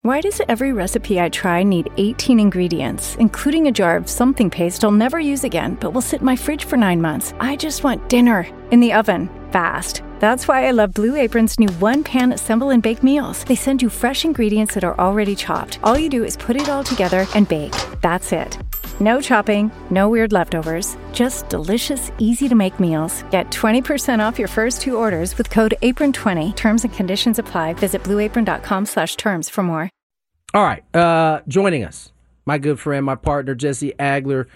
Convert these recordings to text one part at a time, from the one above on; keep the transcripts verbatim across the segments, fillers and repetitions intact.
Why does every recipe I try need eighteen ingredients, including a jar of something paste I'll never use again, but will sit in my fridge for nine months? I just want dinner in the oven, fast. That's why I love Blue Apron's new one-pan assemble and bake meals. They send you fresh ingredients that are already chopped. All you do is put it all together and bake. That's it. No chopping, no weird leftovers, just delicious, easy-to-make meals. Get twenty percent off your first two orders with code apron twenty. Terms and conditions apply. Visit blueapron.com slash terms for more. All right, uh, joining us, my good friend, my partner, Jesse Agler,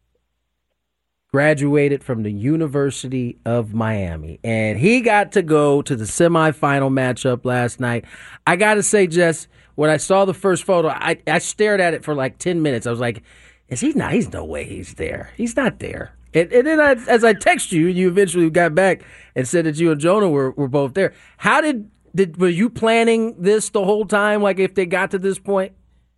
graduated from the University of Miami, and he got to go to the semifinal matchup last night. I got to say, Jess, when I saw the first photo, I, I stared at it for like ten minutes. I was like, is he not? He's no way he's there. He's not there. And, and then I, as I text you, you eventually got back and said that you and Jonah were, were both there. How did, did, were you planning this the whole time, like if they got to this point?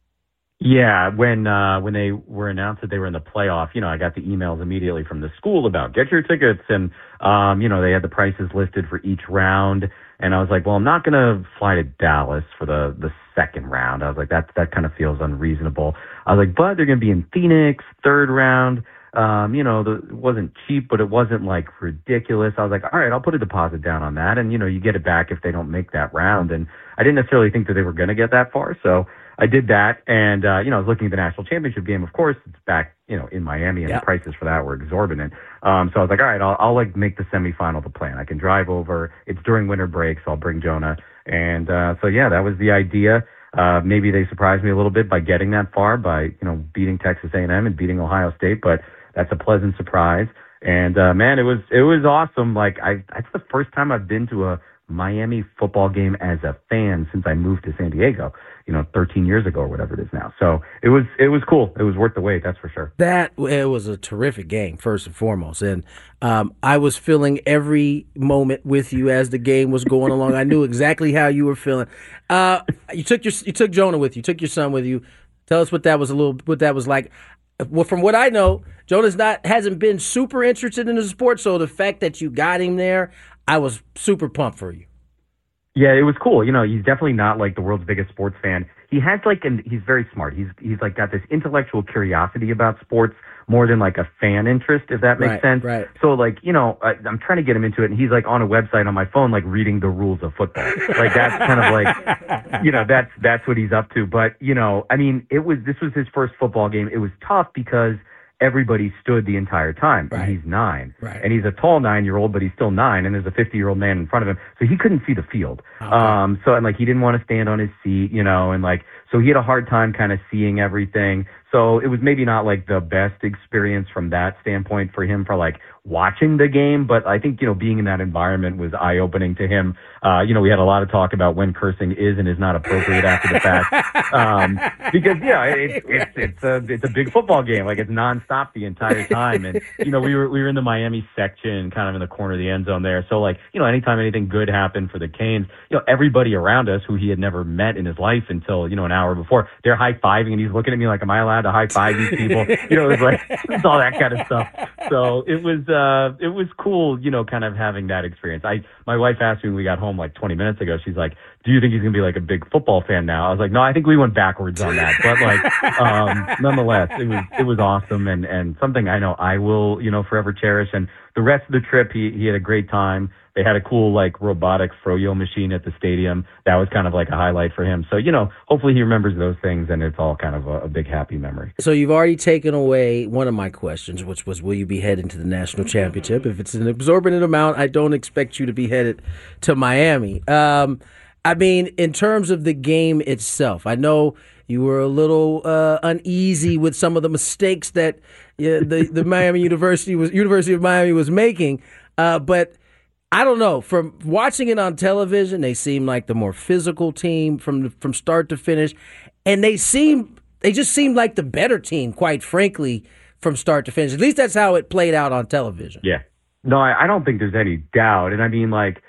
Yeah, when uh, when they were announced that they were in the playoff, you know, I got the emails immediately from the school about get your tickets, and um, you know, they had the prices listed for each round, and I was like, well, I'm not gonna fly to Dallas for the the second round. I was like, that that kind of feels unreasonable. I was like, but they're gonna be in Phoenix, third round. Um, you know, the, it wasn't cheap, but it wasn't like ridiculous. I was like, all right, I'll put a deposit down on that, and you know, you get it back if they don't make that round. And I didn't necessarily think that they were gonna get that far, so I did that, and, uh, you know, I was looking at the national championship game. Of course, it's back, you know, in Miami, and yep. the prices for that were exorbitant. Um, so I was like, all right, I'll, I'll, like, make the semifinal the plan. I can drive over. It's during winter break, so I'll bring Jonah. And uh, so, yeah, that was the idea. Uh, maybe they surprised me a little bit by getting that far, by, you know, beating Texas A and M and beating Ohio State, but that's a pleasant surprise. And, uh, man, it was it was awesome. Like, I that's the first time I've been to a Miami football game as a fan since I moved to San Diego, you know, thirteen years ago or whatever it is now. So it was it was cool. It was worth the wait, that's for sure. That it was a terrific game, first and foremost. And um, I was feeling every moment with you as the game was going along. I knew exactly how you were feeling. Uh, you took your you took Jonah with you, took your son with you. Tell us what that was a little what that was like. Well, from what I know, Jonah's not hasn't been super interested in the sport, so the fact that you got him there, I was super pumped for you. Yeah, it was cool. You know, he's definitely not like the world's biggest sports fan. He has like, and he's very smart. He's he's like got this intellectual curiosity about sports more than like a fan interest, if that makes right, sense. Right. So like, you know, I, I'm trying to get him into it, and he's like on a website on my phone, like reading the rules of football. Like that's kind of like, you know, that's that's what he's up to. But you know, I mean, it was this was his first football game. It was tough because everybody stood the entire time. Right. And he's nine. Right. And he's a tall nine-year-old, but he's still nine, and there's a fifty-year-old man in front of him. So he couldn't see the field. Okay. Um, so, and, like, he didn't want to stand on his seat, you know, and, like, so he had a hard time kind of seeing everything. So it was maybe not, like, the best experience from that standpoint for him for, like, watching the game. But I think, you know, being in that environment was eye-opening to him. Uh, you know, we had a lot of talk about when cursing is and is not appropriate after the fact. Um, because, yeah, it, it's it's a it's a big football game. Like, it's nonstop the entire time. And, you know, we were we were in the Miami section, kind of in the corner of the end zone there. So, like, you know, anytime anything good happened for the Canes, you know, everybody around us who he had never met in his life until, you know, an hour before, they're high-fiving, and he's looking at me like, am I allowed to high-five these people? You know, it was like, it's all that kind of stuff. So it was, uh, it was cool, you know, kind of having that experience. I, my wife asked me when we got home like twenty minutes ago, she's like, do you think he's going to be like a big football fan now? I was like, no, I think we went backwards on that. But like, um, nonetheless, it was, it was awesome, and, and something I know I will, you know, forever cherish. And the rest of the trip, he, he had a great time. They had a cool, like, robotic froyo machine at the stadium. That was kind of like a highlight for him. So, you know, hopefully he remembers those things, and it's all kind of a, a big happy memory. So you've already taken away one of my questions, which was, will you be heading to the national championship? If it's an exorbitant amount, I don't expect you to be headed to Miami. Um, I mean, in terms of the game itself, I know you were a little uh, uneasy with some of the mistakes that uh, the, the Miami University was University of Miami was making, uh, but I don't know. From watching it on television, they seem like the more physical team from the, from start to finish, and they seem they just seemed like the better team, quite frankly, from start to finish. At least that's how it played out on television. Yeah. No, I, I don't think there's any doubt. And I mean, like,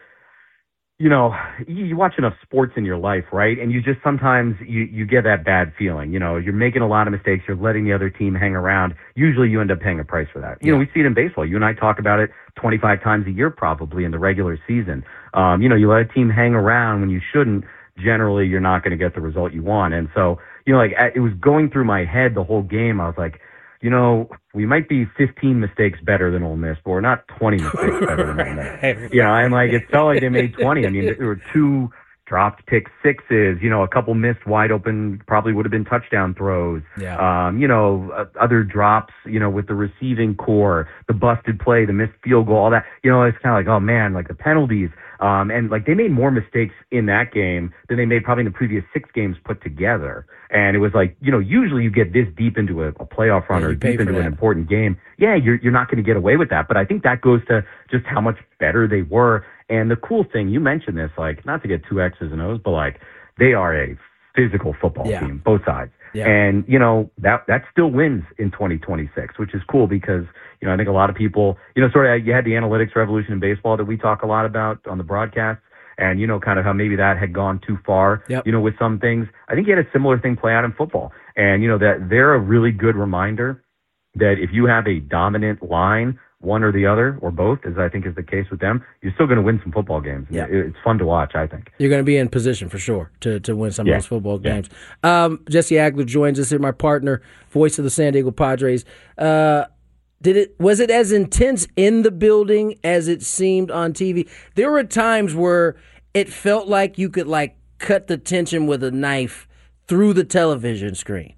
you know, you, you watch enough sports in your life, right? And you just sometimes you, you get that bad feeling. You know, you're making a lot of mistakes. You're letting the other team hang around. Usually you end up paying a price for that. You yeah. know, we see it in baseball. You and I talk about it twenty-five times a year probably in the regular season. Um, you know, you let a team hang around when you shouldn't generally you're not going to get the result you want. And so, you know, like it was going through my head the whole game. I was like, you know, we might be fifteen mistakes better than Ole Miss, but we're not twenty mistakes better than Ole Miss. You know, and like it felt like they made twenty. I mean, there were two dropped pick sixes, you know, a couple missed wide open, probably would have been touchdown throws. Yeah. Um, you know, uh, other drops, you know, with the receiving core, the busted play, the missed field goal, all that. You know, it's kind of like, oh man, like the penalties. Um, and like they made more mistakes in that game than they made probably in the previous six games put together. And it was like, you know, usually you get this deep into a, a playoff run yeah, or deep into that. an important game. Yeah, you're you're not going to get away with that. But I think that goes to just how much better they were. And the cool thing, you mentioned this, like not to get two X's and O's, but like they are a physical football yeah. team, both sides. Yeah. And, you know, that that still wins in twenty twenty-six, which is cool because, you know, I think a lot of people, you know, sort of you had the analytics revolution in baseball that we talk a lot about on the broadcast. And, you know, kind of how maybe that had gone too far, yep. you know, with some things. I think you had a similar thing play out in football. And, you know, that they're a really good reminder that if you have a dominant line, one or the other, or both, as I think is the case with them, you're still going to win some football games. Yeah. It's fun to watch, I think. You're going to be in position for sure to, to win some yeah. of those football yeah. games. Um, Jesse Agler joins us here, my partner, voice of the San Diego Padres. Uh, Did it was it as intense in the building as it seemed on T V? There were times where it felt like you could like cut the tension with a knife through the television screen.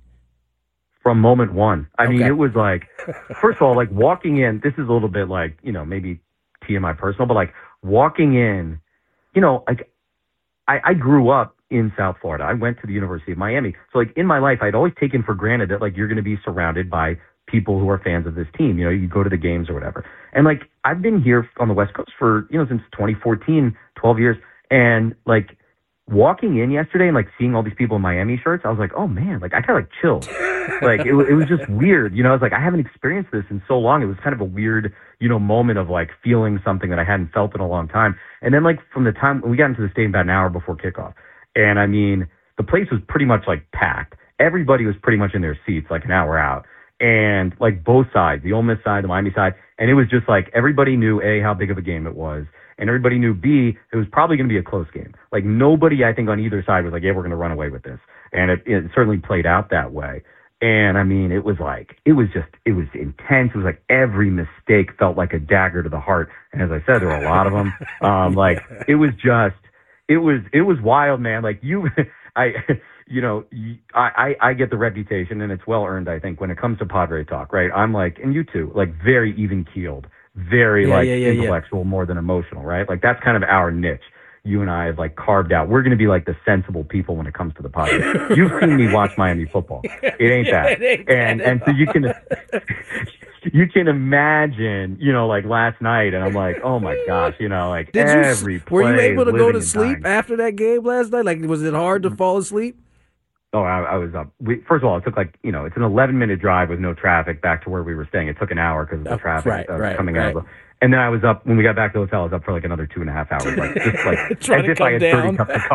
From moment one. I okay. mean, it was like, first of all, like walking in, this is a little bit like, you know, maybe T M I personal, but like walking in, you know, like I, I grew up in South Florida. I went to the University of Miami. So like in my life, I'd always taken for granted that like you're going to be surrounded by people who are fans of this team. You know, you go to the games or whatever. And like, I've been here on the West Coast for, you know, since twenty fourteen, twelve years. And like walking in yesterday and like seeing all these people in Miami shirts, I was like, oh man, like I kind of like chilled. Like it, it was just weird. You know, I was like, I haven't experienced this in so long. It was kind of a weird, you know, moment of like feeling something that I hadn't felt in a long time. And then like from the time we got into the stadium about an hour before kickoff. And I mean, the place was pretty much like packed. Everybody was pretty much in their seats like an hour out. And like both sides, the Ole Miss side, the Miami side. And it was just like everybody knew, A, how big of a game it was. And everybody knew, B, it was probably going to be a close game. Like nobody, I think, on either side was like, yeah, we're going to run away with this. And it, it certainly played out that way. And I mean, it was like, it was just, it was intense. It was like every mistake felt like a dagger to the heart. And as I said, there were a lot of them. Um, like it was just, it was, it was wild, man. Like you, I, you know, I, I, I get the reputation, and it's well earned, I think, when it comes to Padre talk, right? I'm like, and you too, like very even keeled, very yeah, like yeah, yeah, intellectual yeah. more than emotional, right? Like that's kind of our niche. You and I have like carved out. We're going to be like the sensible people when it comes to the Padres. You've seen me watch Miami football. It ain't yeah, that. It ain't and that and so you can you can imagine, you know, like last night, and I'm like, oh my gosh, you know, like Did every you, play. Were you able to go to and sleep dying. after that game last night? Like, was it hard to fall asleep? Oh, I, I was up. We, first of all, it took like, you know, it's an eleven minute drive with no traffic back to where we were staying. It took an hour because of the Oh, traffic right, uh, right, coming right. out of the. And then I was up, when we got back to the hotel, I was up for like another two and a half hours. Like, just like, as Trying to if I come had down. thirty cups of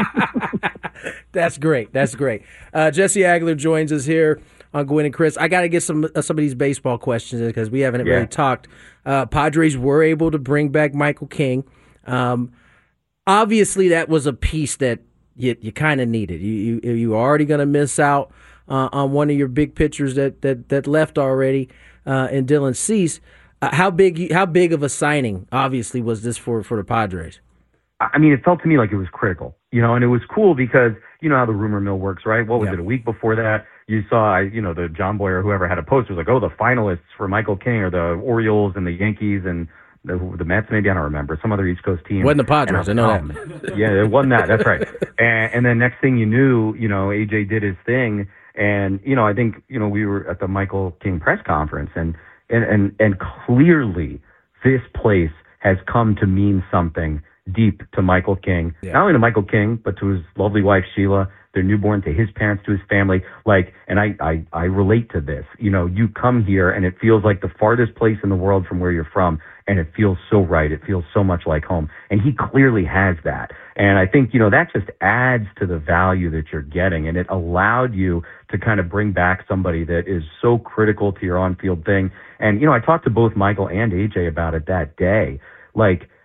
coffee. That's great. That's great. Uh, Jesse Agler joins us here on Gwynn and Chris. I got to get some uh, some of these baseball questions in because we haven't Yeah. really talked. Uh, Padres were able to bring back Michael King. Um, obviously, that was a piece that you, you kind of needed. You you you were already going to miss out uh, on one of your big pitchers that that that left already uh, in Dylan Cease. Uh, how big how big of a signing, obviously, was this for, for the Padres? I mean, it felt to me like it was critical, you know, and it was cool because you know how the rumor mill works, right? What was Yeah. it, a week before that? You saw, you know, the John Boyer, whoever had a post was like, oh, the finalists for Michael King are the Orioles and the Yankees and the, the Mets, maybe, I don't remember, some other East Coast team. Wasn't the Padres, I And know was like, oh, man. Yeah, it wasn't that, that's right. And, and then next thing you knew, you know, A J did his thing, and, you know, I think, you know, we were at the Michael King press conference, and and and, and clearly this place has come to mean something deep to Michael King. Yeah. Not only to Michael King, but to his lovely wife, Sheila, their newborn, to his parents, to his family. Like, and I, I, I relate to this. You know, you come here and it feels like the farthest place in the world from where you're from, and it feels so right. It feels so much like home. And he clearly has that. And I think, you know, that just adds to the value that you're getting. And it allowed you to kind of bring back somebody that is so critical to your on-field thing. And, you know, I talked to both Michael and A J about it that day. Like,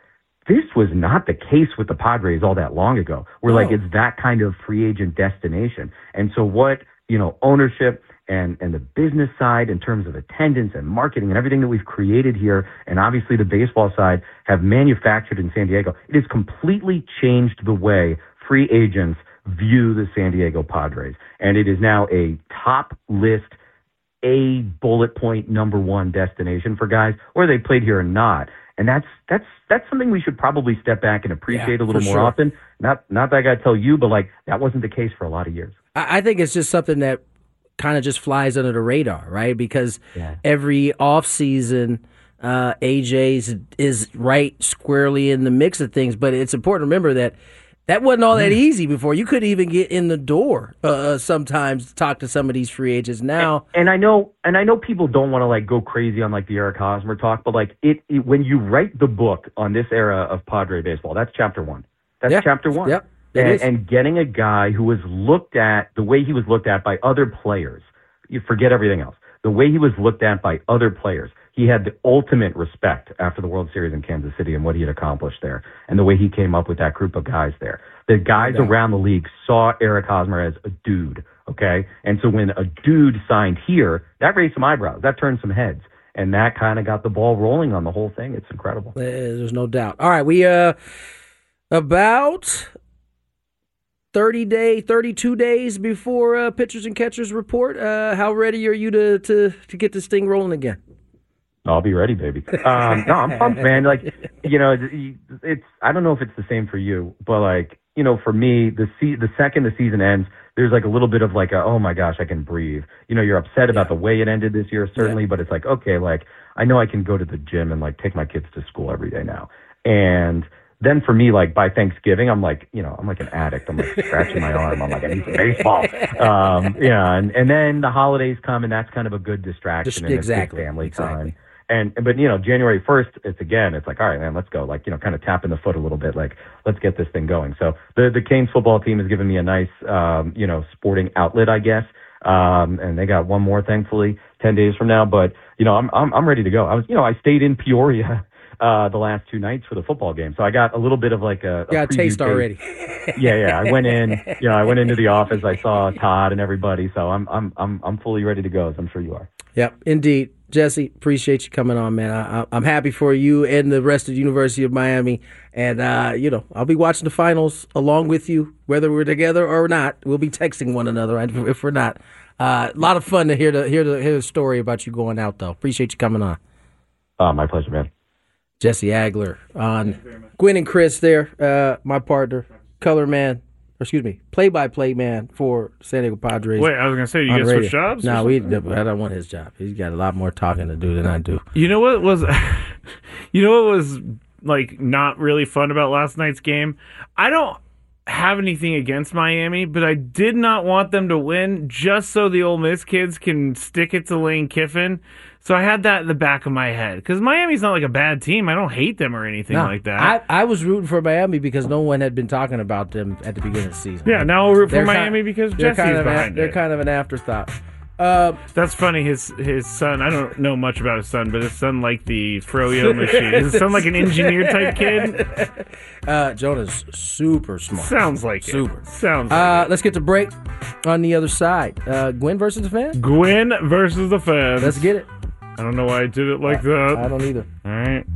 this was not the case with the Padres all that long ago. We're No. like, it's that kind of free agent destination. And so what, you know, ownership and, and the business side in terms of attendance and marketing and everything that we've created here, and obviously the baseball side, have manufactured in San Diego, it has completely changed the way free agents view the San Diego Padres. And it is now a top list, a bullet point number one destination for guys, whether they played here or not. And that's that's that's something we should probably step back and appreciate Yeah, a little for more sure. often. Not not that I got to tell you, but like that wasn't the case for a lot of years. I I think it's just something that kind of just flies under the radar, right? Because Yeah. every offseason, uh, A J's is right squarely in the mix of things. But it's important to remember that that wasn't all that easy before. You couldn't even get in the door uh, sometimes to talk to some of these free agents. Now, And I know, and I know people don't want to like go crazy on like the Eric Hosmer talk, but like it, it when you write the book on this era of Padre baseball, that's chapter one. That's Yeah. chapter one. Yep, it and, is. and getting a guy who was looked at the way he was looked at by other players. You forget everything else. The way he was looked at by other players. He had the ultimate respect after the World Series in Kansas City and what he had accomplished there, and the way he came up with that group of guys there. The guys No doubt. around the league saw Eric Hosmer as a dude, okay? And so when a dude signed here, that raised some eyebrows. That turned some heads. And that kind of got the ball rolling on the whole thing. It's incredible. Uh, there's no doubt. All right, we uh about thirty day, thirty-two days before uh, pitchers and catchers report. Uh, how ready are you to to to get this thing rolling again? I'll be ready, baby. Um, no, I'm pumped, man. Like, you know, it's, I don't know if it's the same for you, but like, you know, for me, the se- the second the season ends, there's like a little bit of like, a, oh my gosh, I can breathe. You know, you're upset about the way it ended this year, certainly, Yeah. but it's like, okay, like, I know I can go to the gym and like take my kids to school every day now. And then for me, like by Thanksgiving, I'm like, you know, I'm like an addict. I'm like scratching my arm. I'm like, I need some baseball. Um, yeah. And, and then the holidays come and that's kind of a good distraction. Just- and it's good exactly, family exactly. time. And, but, you know, January first, it's again, it's like, all right, man, let's go. Like, you know, kind of tapping the foot a little bit. Like, let's get this thing going. So the, the Canes football team has given me a nice, um, you know, sporting outlet, I guess. Um, and they got one more, thankfully, ten days from now. But, you know, I'm, I'm, I'm ready to go. I was, you know, I stayed in Peoria, uh, the last two nights for the football game. So I got a little bit of like a, a Got a preview taste already. yeah, yeah. I went in, you know, I went into the office. I saw Todd and everybody. So I'm, I'm, I'm, I'm fully ready to go, as I'm sure you are. Yep, indeed. Jesse, appreciate you coming on, man. I, I, I'm happy for you and the rest of the University of Miami. And, uh, you know, I'll be watching the finals along with you, whether we're together or not. We'll be texting one another if we're not. Uh, a lot of fun to hear the, hear, the, hear the story about you going out, though. Appreciate you coming on. Uh, my pleasure, man. Jesse Agler on Gwen and Chris there, uh, my partner, color man, or excuse me, play-by-play man for San Diego Padres. Wait, I was gonna say, you on guys radio. switch jobs? No, or we. something? I don't want his job. He's got a lot more talking to do than I do. You know what was, you know what was like not really fun about last night's game? I don't have anything against Miami, but I did not want them to win just so the Ole Miss kids can stick it to Lane Kiffin. So I had that in the back of my head because Miami's not like a bad team. I don't hate them or anything No, like that. I, I was rooting for Miami because no one had been talking about them at the beginning of the season. yeah, now I'll root for They're Miami kind- because they're Jesse's kind of behind a, They're it. kind of an afterthought. Uh, That's funny. His his son. I don't know much about his son, but his son liked the froyo machine. Does his son like an engineer type kid? uh, Jonah's super smart. Sounds like Super. it. Sounds like Uh, let's get to break on the other side. Uh, Gwen versus the fan? it. Gwen versus the fans. Let's get it. I don't know why I did it like that. I don't either. All right.